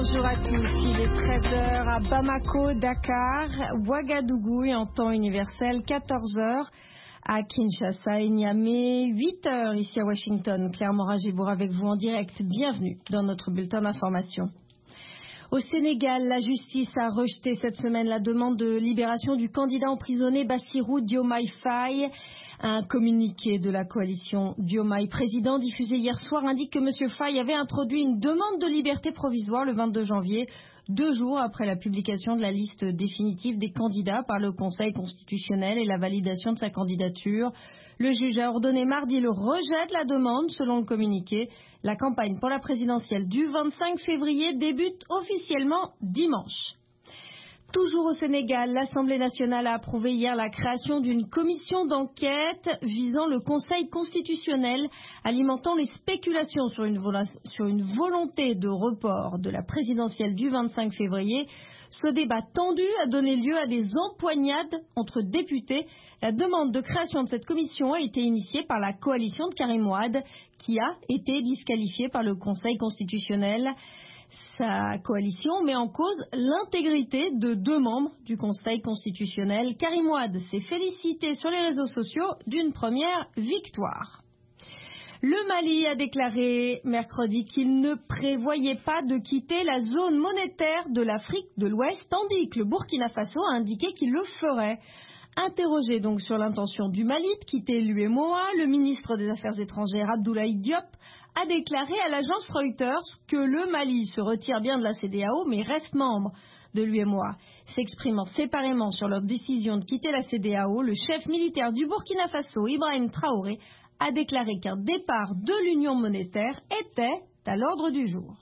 Bonjour à tous, il est 13h à Bamako, Dakar, Ouagadougou et en temps universel 14h à Kinshasa et Niamey, 8h ici à Washington. Claire Morin-Gébour avec vous en direct. Bienvenue dans notre bulletin d'information. Au Sénégal, la justice a rejeté cette semaine la demande de libération du candidat emprisonné Bassirou Diomaye Faye. Un communiqué de la coalition Diomaye président diffusé hier soir indique que M. Faye avait introduit une demande de liberté provisoire le 22 janvier, 2 jours après la publication de la liste définitive des candidats par le Conseil constitutionnel et la validation de sa candidature. Le juge a ordonné mardi le rejet de la demande. Selon le communiqué, la campagne pour la présidentielle du 25 février débute officiellement dimanche. Toujours au Sénégal, l'Assemblée nationale a approuvé hier la création d'une commission d'enquête visant le Conseil constitutionnel, alimentant les spéculations sur une volonté de report de la présidentielle du 25 février. Ce débat tendu a donné lieu à des empoignades entre députés. La demande de création de cette commission a été initiée par la coalition de Karim Wade, qui a été disqualifiée par le Conseil constitutionnel. Sa coalition met en cause l'intégrité de 2 membres du Conseil constitutionnel. Karim Wade s'est félicité sur les réseaux sociaux d'une première victoire. Le Mali a déclaré mercredi qu'il ne prévoyait pas de quitter la zone monétaire de l'Afrique de l'Ouest, tandis que le Burkina Faso a indiqué qu'il le ferait. Interrogé donc sur l'intention du Mali de quitter l'UEMOA, le ministre des Affaires étrangères Abdoulaye Diop a déclaré à l'agence Reuters que le Mali se retire bien de la CEDEAO mais reste membre de l'UEMOA. S'exprimant séparément sur leur décision de quitter la CEDEAO, le chef militaire du Burkina Faso, Ibrahim Traoré, a déclaré qu'un départ de l'Union monétaire était à l'ordre du jour.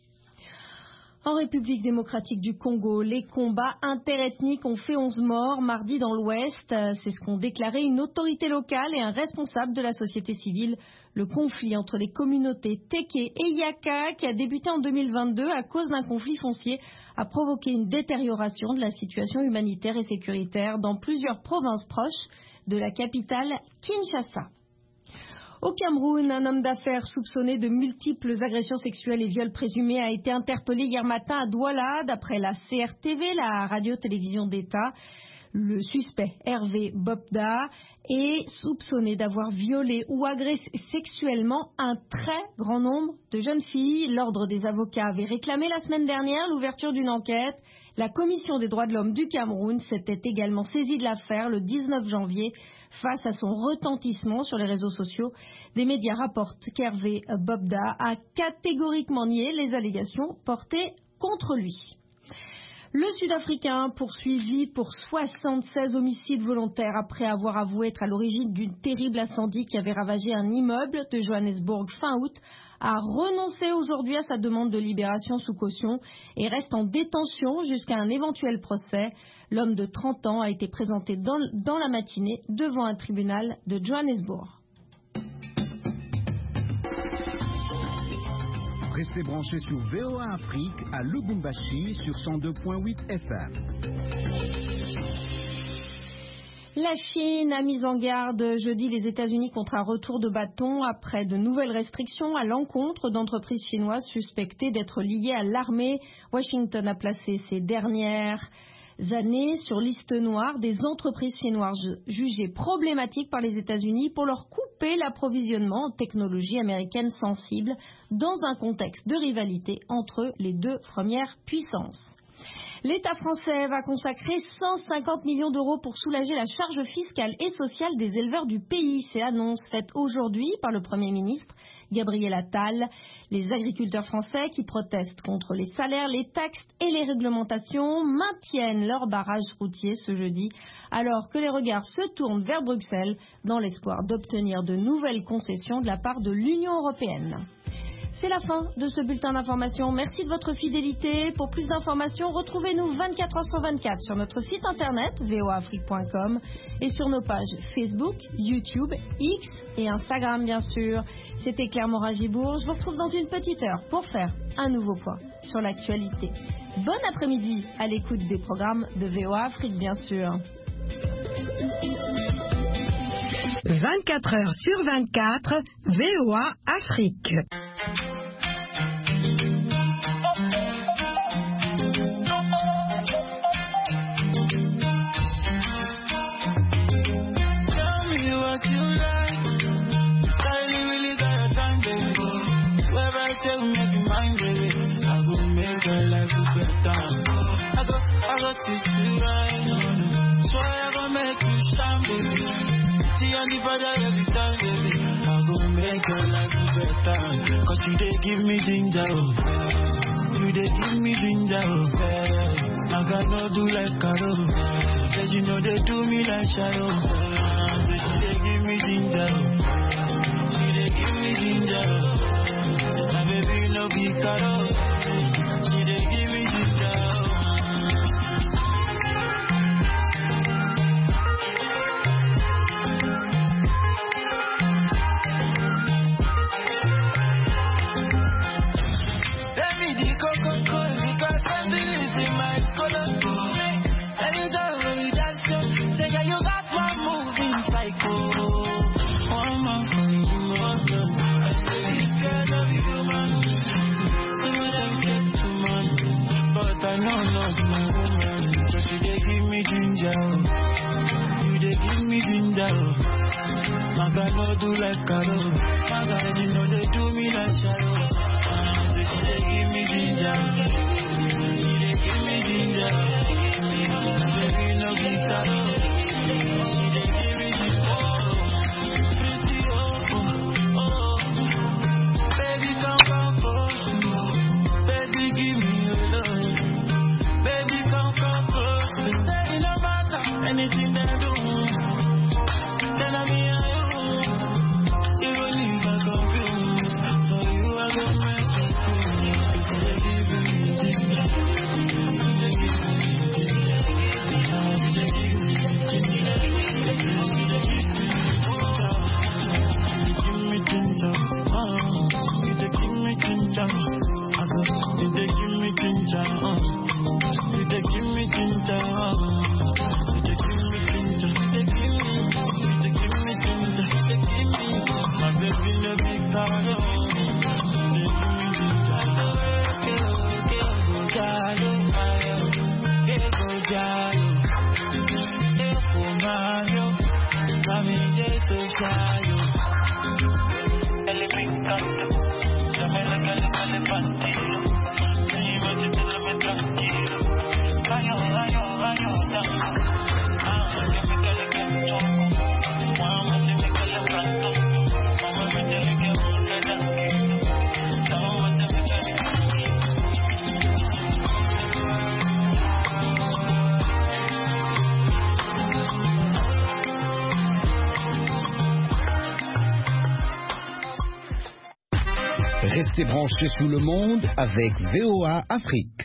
En République démocratique du Congo, les combats interethniques ont fait 11 morts mardi dans l'Ouest. C'est ce qu'ont déclaré une autorité locale et un responsable de la société civile. Le conflit entre les communautés Téké et Yaka, qui a débuté en 2022 à cause d'un conflit foncier, a provoqué une détérioration de la situation humanitaire et sécuritaire dans plusieurs provinces proches de la capitale Kinshasa. Au Cameroun, un homme d'affaires soupçonné de multiples agressions sexuelles et viols présumés a été interpellé hier matin à Douala, d'après la CRTV, la radio-télévision d'État. Le suspect, Hervé Bobda, est soupçonné d'avoir violé ou agressé sexuellement un très grand nombre de jeunes filles. L'Ordre des avocats avait réclamé la semaine dernière l'ouverture d'une enquête. La Commission des droits de l'homme du Cameroun s'était également saisie de l'affaire le 19 janvier. Face à son retentissement sur les réseaux sociaux, des médias rapportent qu'Hervé Bobda a catégoriquement nié les allégations portées contre lui. Le Sud-Africain poursuivi pour 76 homicides volontaires après avoir avoué être à l'origine d'une terrible incendie qui avait ravagé un immeuble de Johannesburg fin août, a renoncé aujourd'hui à sa demande de libération sous caution et reste en détention jusqu'à un éventuel procès. L'homme de 30 ans a été présenté dans la matinée devant un tribunal de Johannesburg. Restez branchés sur VOA Afrique à Lubumbashi sur 102.8 FM. La Chine a mis en garde jeudi les États-Unis contre un retour de bâton après de nouvelles restrictions à l'encontre d'entreprises chinoises suspectées d'être liées à l'armée. Washington a placé ces dernières années sur liste noire des entreprises chinoises jugées problématiques par les États-Unis pour leur couper l'approvisionnement en technologie américaine sensible dans un contexte de rivalité entre les 2 premières puissances. L'État français va consacrer 150 millions d'euros pour soulager la charge fiscale et sociale des éleveurs du pays. C'est l'annonce faite aujourd'hui par le Premier ministre Gabriel Attal. Les agriculteurs français qui protestent contre les salaires, les taxes et les réglementations maintiennent leur barrage routier ce jeudi, alors que les regards se tournent vers Bruxelles dans l'espoir d'obtenir de nouvelles concessions de la part de l'Union européenne. C'est la fin de ce bulletin d'information. Merci de votre fidélité. Pour plus d'informations, retrouvez-nous 24h/24 sur notre site internet voaafrique.com et sur nos pages Facebook, YouTube, X et Instagram bien sûr. C'était Claire Morin-Gébour. Je vous retrouve dans une petite heure pour faire un nouveau point sur l'actualité. Bon après-midi à l'écoute des programmes de VOA Afrique bien sûr. 24h/24, VOA Afrique. what is right. So I gon' make you stand, baby. See on the father every time, baby. I gon' make your life better. Cause you dey give me ginger, you dey give me ginger, I got no do like Carol. Cause you know they do me like Shadow. So she dey give me ginger, she dey give me ginger. My baby no be Carol, she dey give me ginger. No do like Carol. My guys, you know they do me like Shadow. She they give me ginger. She they give me ginger. Baby, no be Carol. She they give me ginger. Pretty oh. Baby, come close. Baby, give me your love. Baby, come close. Say no matter anything they do. Then I'm here. Restez branchés sous le monde avec VOA Afrique.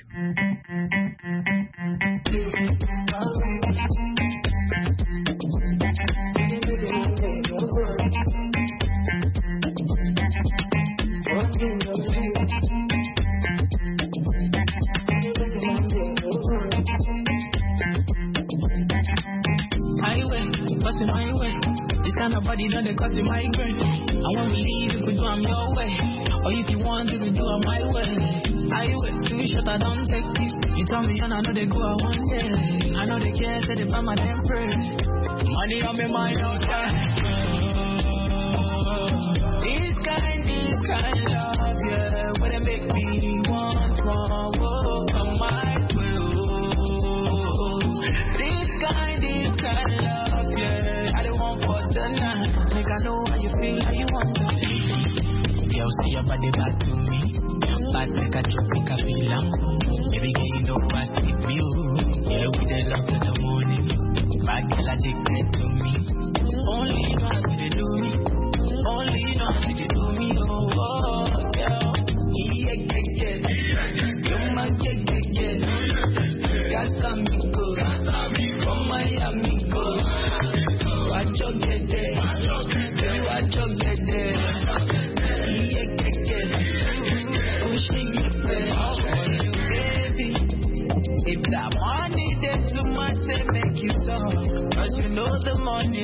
Nobody done the cause of migraine. I won't believe if we do I'm your way. Or if you want to do it my way. I wait too short, I don't take it. You tell me and I know they go out one day. I know they care, say they find my temper. Money on my mind, okay. This kind love, yeah. When they make me want more, come my way. This kind love, yeah. I don't want for the night. Make I know how you feel, how you want to feel. Girl, see your body back to me. Fast like a joke, make I feel